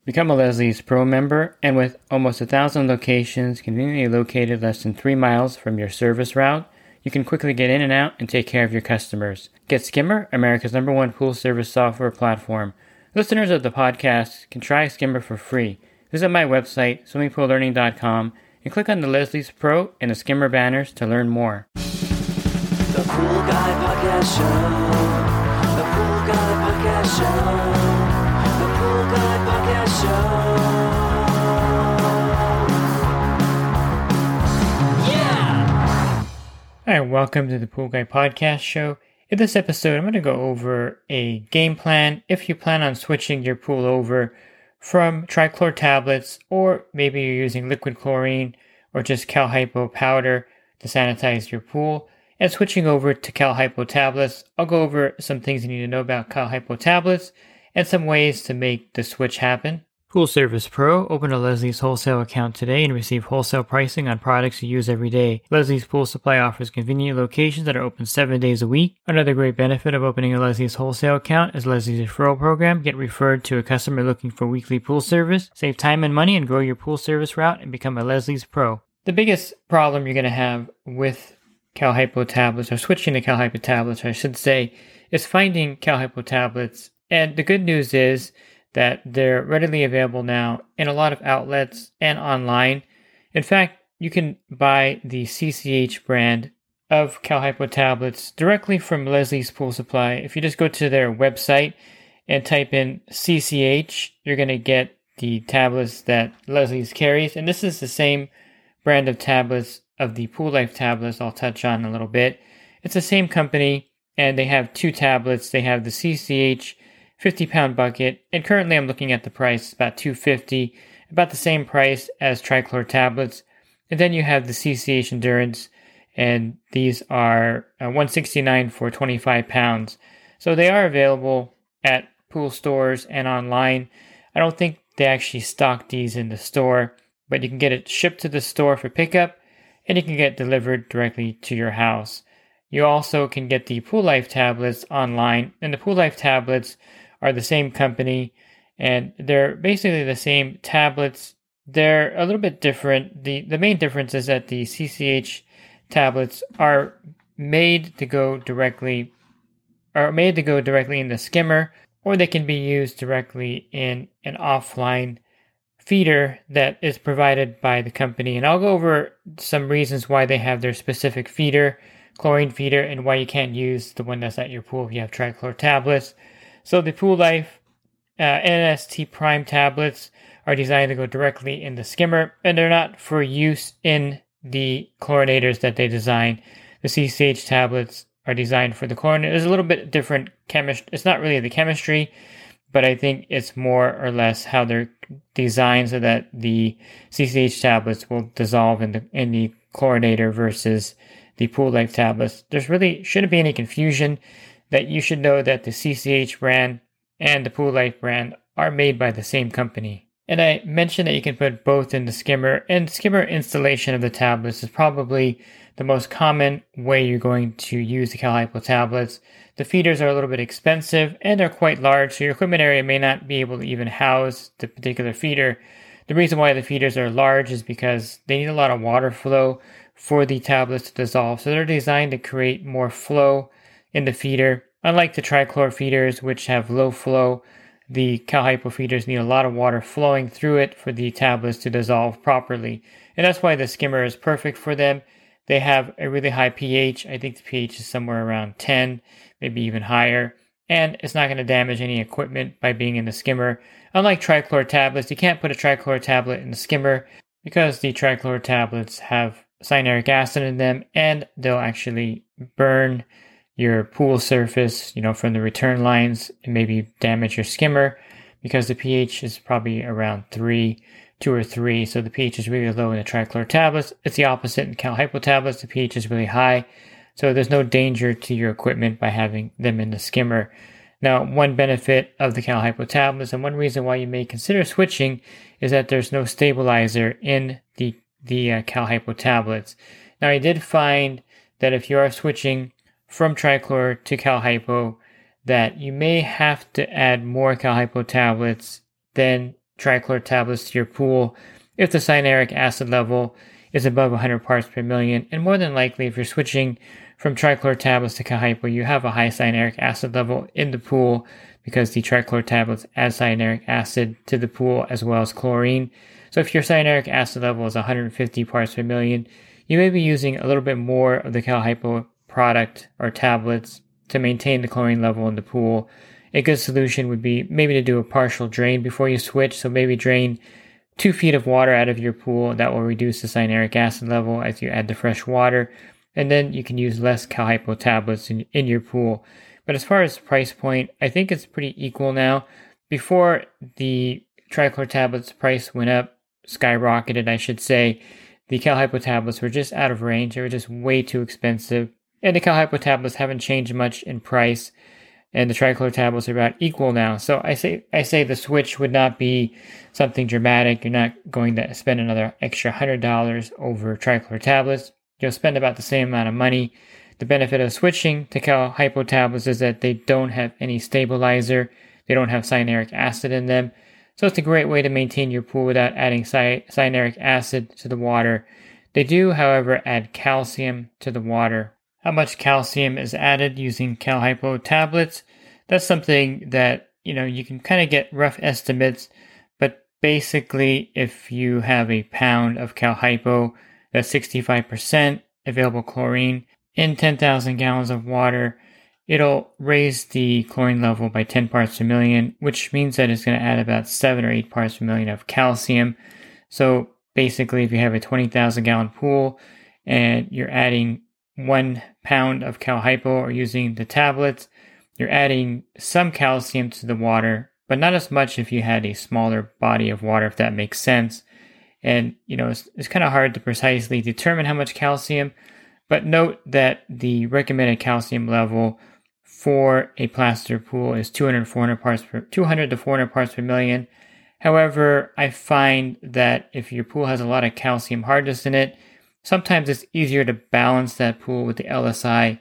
Become a Leslie's Pro member, and with almost 1,000 locations conveniently located less than 3 miles from your service route, you can quickly get in and out and take care of your customers. Get Skimmer, America's #1 pool service software platform. Listeners of the podcast can try Skimmer for free. Visit my website, swimmingpoollearning.com, and click on the Leslie's Pro and the Skimmer banners to learn more. The Pool Guy Podcast Show. The Pool Guy Podcast Show. The Pool Guy Podcast Show. Yeah! Hi, welcome to the Pool Guy Podcast Show. In this episode, I'm going to go over a game plan if you plan on switching your pool over from trichlor tablets, or maybe you're using liquid chlorine or just Cal Hypo powder to sanitize your pool, and switching over to Cal Hypo tablets. I'll go over some things you need to know about Cal Hypo tablets and some ways to make the switch happen. Pool Service Pro. Open a Leslie's wholesale account today and receive wholesale pricing on products you use every day. Leslie's Pool Supply offers convenient locations that are open 7 days a week. Another great benefit of opening a Leslie's wholesale account is Leslie's referral program. Get referred to a customer looking for weekly pool service. Save time and money and grow your pool service route and become a Leslie's Pro. The biggest problem you're going to have with Cal Hypo tablets, or switching to Cal Hypo tablets, I should say, is finding Cal Hypo tablets. And the good news is that they're readily available now in a lot of outlets and online. In fact, you can buy the CCH brand of Cal Hypo tablets directly from Leslie's Pool Supply. If you just go to their website and type in CCH, you're going to get the tablets that Leslie's carries. And this is the same brand of tablets of the Pool Life tablets I'll touch on in a little bit. It's the same company, and they have two tablets. They have the CCH 50-pound bucket, and currently I'm looking at the price, about $250, about the same price as trichlor tablets. And then you have the CCH Endurance, and these are $169 for 25 pounds. So they are available at pool stores and online. I don't think they actually stock these in the store, but you can get it shipped to the store for pickup, and you can get delivered directly to your house. You also can get the Pool Life tablets online, and the Pool Life tablets are the same company, and they're basically the same tablets. They're a little bit different. The main difference is that the CCH tablets are made to go directly in the skimmer, or they can be used directly in an offline feeder that is provided by the company. And I'll go over some reasons why they have their specific feeder, chlorine feeder, and why you can't use the one that's at your pool if you have trichlor tablets. So the Pool Life NST Prime tablets are designed to go directly in the skimmer, and they're not for use in the chlorinators that they design. The CCH tablets are designed for the chlorinator. There's a little bit different chemistry. It's not really the chemistry, but I think it's more or less how they're designed so that the CCH tablets will dissolve in the chlorinator versus the Pool Life tablets. There's really shouldn't be any confusion. That you should know that the CCH brand and the Pool Life brand are made by the same company. And I mentioned that you can put both in the skimmer, and skimmer installation of the tablets is probably the most common way you're going to use the Cal Hypo tablets. The feeders are a little bit expensive and they're quite large, so your equipment area may not be able to even house the particular feeder. The reason why the feeders are large is because they need a lot of water flow for the tablets to dissolve, so they're designed to create more flow in the feeder. Unlike the trichlor feeders, which have low flow, the Cal Hypo feeders need a lot of water flowing through it for the tablets to dissolve properly. And that's why the skimmer is perfect for them. They have a really high pH. I think the pH is somewhere around 10, maybe even higher. And it's not going to damage any equipment by being in the skimmer. Unlike trichlor tablets, you can't put a trichlor tablet in the skimmer because the trichlor tablets have cyanuric acid in them, and they'll actually burn your pool surface, from the return lines, and maybe damage your skimmer because the pH is probably around 2 or 3. So the pH is really low in the trichlor tablets. It's the opposite in Cal Hypo tablets. The pH is really high. So there's no danger to your equipment by having them in the skimmer. Now, one benefit of the Cal Hypo tablets, and one reason why you may consider switching, is that there's no stabilizer in the Cal Hypo tablets. Now, I did find that if you are switching from trichlor to Cal Hypo, that you may have to add more Cal Hypo tablets than trichlor tablets to your pool if the cyanuric acid level is above 100 parts per million. And more than likely, if you're switching from trichlor tablets to Cal-Hypo, you have a high cyanuric acid level in the pool because the trichlor tablets add cyanuric acid to the pool as well as chlorine. So if your cyanuric acid level is 150 parts per million, you may be using a little bit more of the Cal-Hypo product or tablets to maintain the chlorine level in the pool. A good solution would be maybe to do a partial drain before you switch. So maybe drain 2 feet of water out of your pool. That will reduce the cyanuric acid level as you add the fresh water. And then you can use less Cal-Hypo tablets in your pool. But as far as price point, I think it's pretty equal now. Before the trichlor tablets price went up, skyrocketed, I should say, the Cal-Hypo tablets were just out of range. They were just way too expensive. And the Cal-Hypo tablets haven't changed much in price. And the trichlor tablets are about equal now. So I say the switch would not be something dramatic. You're not going to spend another extra $100 over trichlor tablets. You'll spend about the same amount of money. The benefit of switching to Cal-Hypo tablets is that they don't have any stabilizer. They don't have cyanuric acid in them. So it's a great way to maintain your pool without adding cyanuric acid to the water. They do, however, add calcium to the water. How much calcium is added using Cal-Hypo tablets? That's something that, you can kind of get rough estimates, but basically if you have a pound of Cal-Hypo, that's 65% available chlorine in 10,000 gallons of water, it'll raise the chlorine level by 10 parts per million, which means that it's going to add about 7 or 8 parts per million of calcium. So basically, if you have a 20,000 gallon pool and you're adding 1 pound of Cal-Hypo or using the tablets, you're adding some calcium to the water, but not as much if you had a smaller body of water, if that makes sense. And, it's kind of hard to precisely determine how much calcium, but note that the recommended calcium level for a plaster pool is 200 to 400 parts per million. However, I find that if your pool has a lot of calcium hardness in it, sometimes it's easier to balance that pool with the LSI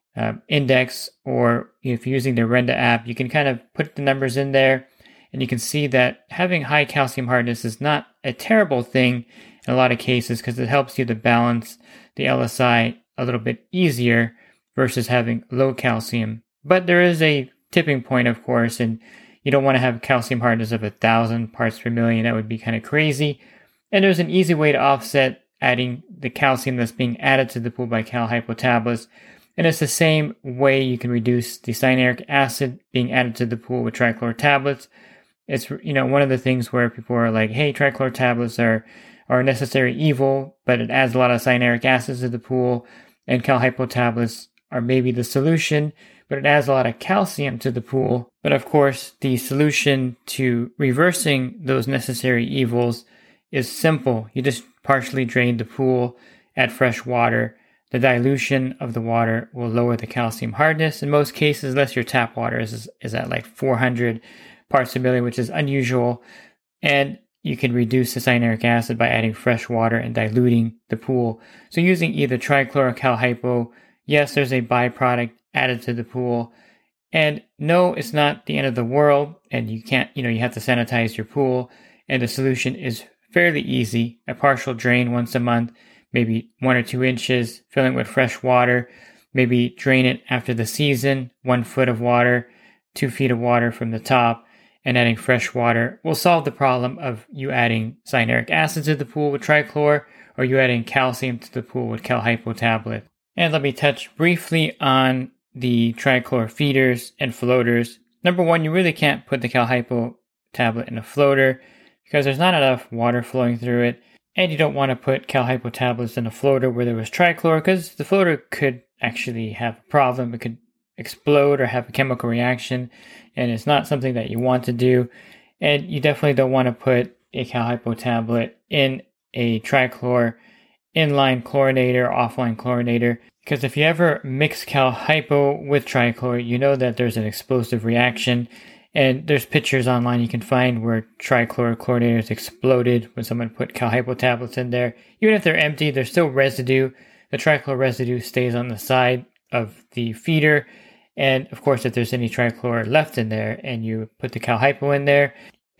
index, or if you're using the Renda app, you can kind of put the numbers in there and you can see that having high calcium hardness is not a terrible thing in a lot of cases because it helps you to balance the LSI a little bit easier versus having low calcium. But there is a tipping point, of course, and you don't want to have calcium hardness of 1,000 parts per million. That would be kind of crazy. And there's an easy way to offset adding the calcium that's being added to the pool by Cal-Hypo tablets. And it's the same way you can reduce the cyanuric acid being added to the pool with trichlor tablets. It's, one of the things where people are like, hey, trichlor tablets are a necessary evil, but it adds a lot of cyanuric acid to the pool, and Cal-Hypo tablets are maybe the solution, but it adds a lot of calcium to the pool. But of course, the solution to reversing those necessary evils is simple. You just partially drain the pool, add fresh water. The dilution of the water will lower the calcium hardness. In most cases, unless your tap water is at like 400 parts per million, which is unusual. And you can reduce the cyanuric acid by adding fresh water and diluting the pool. So using either trichlor or Cal-Hypo, yes, there's a byproduct added to the pool. And no, it's not the end of the world. And you can't, you have to sanitize your pool. And the solution is fairly easy. A partial drain once a month, maybe 1 or 2 inches, filling with fresh water. Maybe drain it after the season, 1 foot of water, 2 feet of water from the top, and adding fresh water will solve the problem of you adding cyanuric acid to the pool with trichlor or you adding calcium to the pool with Cal-Hypo tablet. And let me touch briefly on the trichlor feeders and floaters. Number 1, you really can't put the Cal-Hypo tablet in a floater because there's not enough water flowing through it. And you don't want to put Cal-Hypo tablets in a floater where there was trichlor because the floater could actually have a problem. It could explode or have a chemical reaction, and it's not something that you want to do. And you definitely don't want to put a Cal-Hypo tablet in a trichlor inline chlorinator or offline chlorinator, because if you ever mix Cal-Hypo with trichlor, you know that there's an explosive reaction. And there's pictures online you can find where trichlor chlorinators exploded when someone put Cal-Hypo tablets in there. Even if they're empty, there's still residue. The trichlor residue stays on the side of the feeder. And of course, if there's any trichlor left in there and you put the Cal-Hypo in there,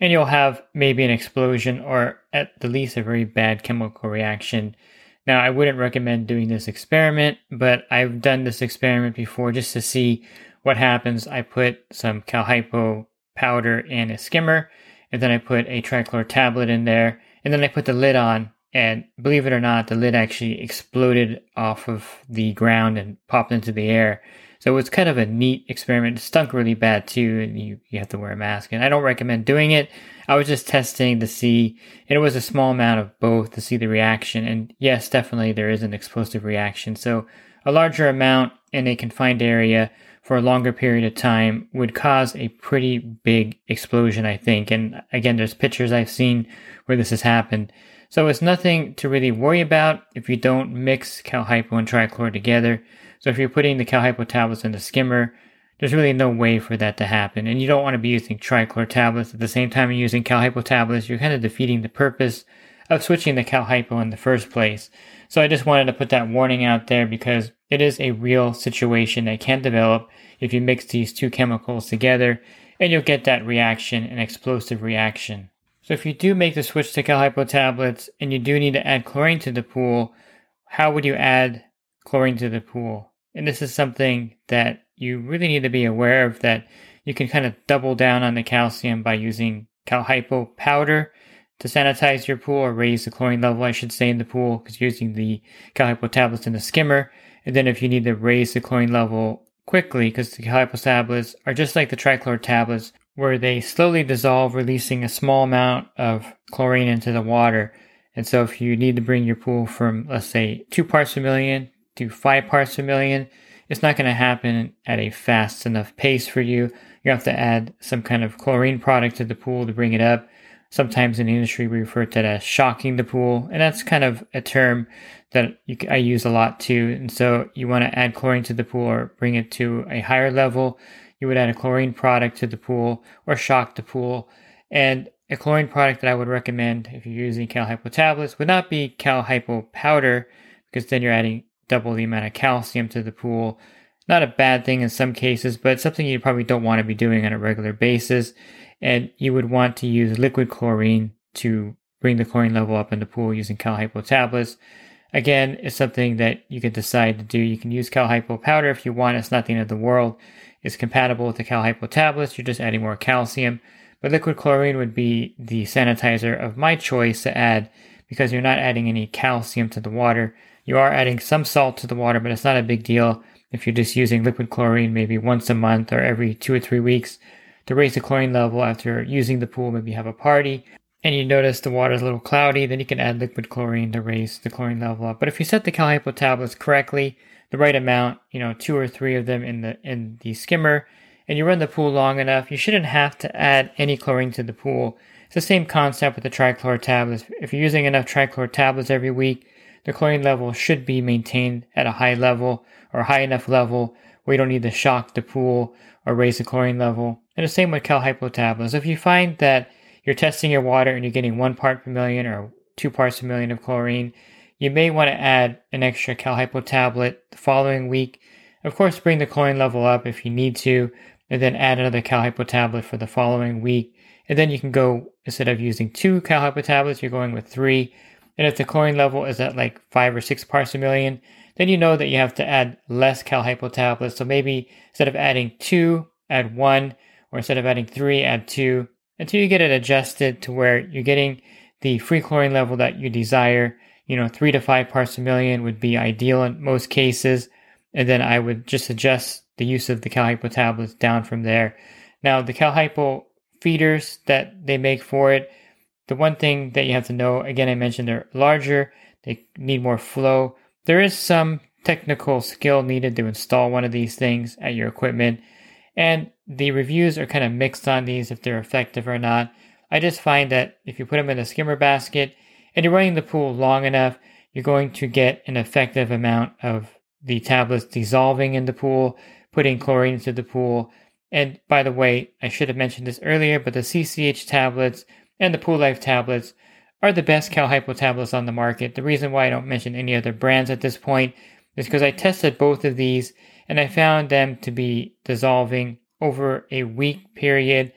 and you'll have maybe an explosion or at the least a very bad chemical reaction. Now, I wouldn't recommend doing this experiment, but I've done this experiment before just to see what happens. I put some Cal-Hypo powder in a skimmer, and then I put a trichlor tablet in there, and then I put the lid on, and believe it or not, the lid actually exploded off of the ground and popped into the air. So it was kind of a neat experiment. It stunk really bad too, and you have to wear a mask. And I don't recommend doing it. I was just testing to see, and it was a small amount of both to see the reaction. And yes, definitely there is an explosive reaction. So a larger amount in a confined area for a longer period of time would cause a pretty big explosion, I think. And again, there's pictures I've seen where this has happened. So it's nothing to really worry about if you don't mix Cal-Hypo and trichlor together. So if you're putting the Cal-Hypo tablets in the skimmer, there's really no way for that to happen. And you don't want to be using trichlor tablets at the same time you're using Cal-Hypo tablets. You're kind of defeating the purpose of switching to Cal-Hypo in the first place. So I just wanted to put that warning out there because it is a real situation that can develop if you mix these two chemicals together, and you'll get that reaction, an explosive reaction. So if you do make the switch to Cal-Hypo tablets and you do need to add chlorine to the pool, how would you add chlorine to the pool? And this is something that you really need to be aware of, that you can kind of double down on the calcium by using Cal-Hypo powder to sanitize your pool, or raise the chlorine level, I should say, in the pool, because you're using the Cal-Hypo tablets in the skimmer. And then if you need to raise the chlorine level quickly, because the Cal-Hypo tablets are just like the trichlor tablets, where they slowly dissolve, releasing a small amount of chlorine into the water. And so if you need to bring your pool from, let's say, 2 parts per million to 5 parts per million, it's not going to happen at a fast enough pace for you. You have to add some kind of chlorine product to the pool to bring it up. Sometimes in the industry we refer to that as shocking the pool, and that's kind of a term that I use a lot too. And so you want to add chlorine to the pool or bring it to a higher level. You would add a chlorine product to the pool or shock the pool. And a chlorine product that I would recommend if you're using Cal-Hypo tablets would not be Cal-Hypo powder, because then you're adding double the amount of calcium to the pool. Not a bad thing in some cases, but something you probably don't want to be doing on a regular basis. And you would want to use liquid chlorine to bring the chlorine level up in the pool using Cal-Hypo tablets. Again, it's something that you can decide to do. You can use Cal-Hypo powder if you want. It's not the end of the world. It's compatible with the Cal-Hypo tablets. You're just adding more calcium. But liquid chlorine would be the sanitizer of my choice to add, because you're not adding any calcium to the water. You are adding some salt to the water, but it's not a big deal if you're just using liquid chlorine maybe once a month or every 2 or 3 weeks to raise the chlorine level after using the pool. Maybe you have a party and you notice the water is a little cloudy, then you can add liquid chlorine to raise the chlorine level up. But if you set the Cal-Hypo tablets correctly, the right amount, 2 or 3 of them in the skimmer, and you run the pool long enough, you shouldn't have to add any chlorine to the pool. It's the same concept with the trichlor tablets. If you're using enough trichlor tablets every week, the chlorine level should be maintained at a high level, or high enough level where you don't need to shock the pool or raise the chlorine level. And the same with Cal-Hypo tablets. If you find that you're testing your water and you're getting 1 part per million or 2 parts per million of chlorine, you may want to add an extra Cal-Hypo tablet the following week. Of course, bring the chlorine level up if you need to, and then add another Cal-Hypo tablet for the following week. And then you can go, instead of using 2 Cal-Hypo tablets, you're going with 3. And if the chlorine level is at like 5 or 6 parts per million, then you know that you have to add less Cal-Hypo tablets. So maybe instead of adding 2, add 1, or instead of adding 3, add 2, until you get it adjusted to where you're getting the free chlorine level that you desire. 3 to 5 parts per million would be ideal in most cases. And then I would just adjust the use of the Cal-Hypo tablets down from there. Now, the Cal-Hypo feeders that they make for it, the one thing that you have to know, again, I mentioned they're larger, they need more flow. There is some technical skill needed to install one of these things at your equipment, and the reviews are kind of mixed on these, if they're effective or not. I just find that if you put them in a skimmer basket and you're running the pool long enough, you're going to get an effective amount of the tablets dissolving in the pool, putting chlorine into the pool. And by the way, I should have mentioned this earlier, but the CCH tablets and the Pool Life tablets are the best Cal-Hypo tablets on the market. The reason why I don't mention any other brands at this point is because I tested both of these and I found them to be dissolving over a week period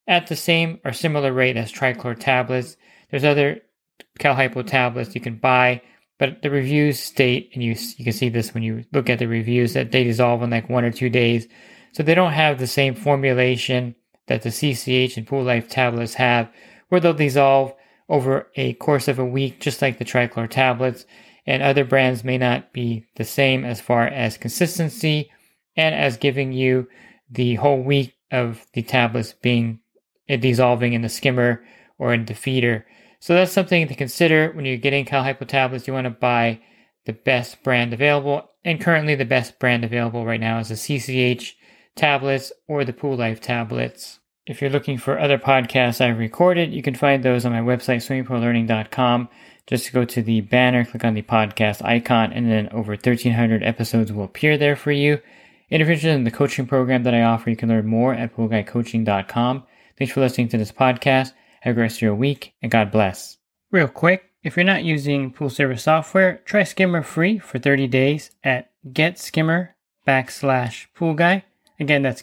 at the same or similar rate as trichlor tablets. There's other Cal-Hypo tablets you can buy, but the reviews state, and you can see this when you look at the reviews, that they dissolve in like 1 or 2 days. So they don't have the same formulation that the CCH and Pool Life tablets have, where they'll dissolve over a course of a week, just like the trichlor tablets. And other brands may not be the same as far as consistency and as giving you the whole week of the tablets being dissolving in the skimmer or in the feeder. So that's something to consider when you're getting Cal-Hypo tablets. You want to buy the best brand available. And currently the best brand available right now is the CCH tablets or the Pool Life tablets. If you're looking for other podcasts I've recorded, you can find those on my website, swimmingpoollearning.com. Just go to the banner, click on the podcast icon, and then over 1,300 episodes will appear there for you. And if you're interested in the coaching program that I offer, you can learn more at poolguycoaching.com. Thanks for listening to this podcast. Have a great rest of your week, and God bless. Real quick, if you're not using pool service software, try Skimmer free for 30 days at getskimmer.com/poolguy. Again, that's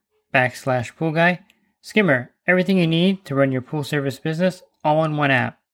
getskimmer.com/poolguy. Skimmer, everything you need to run your pool service business all in one app.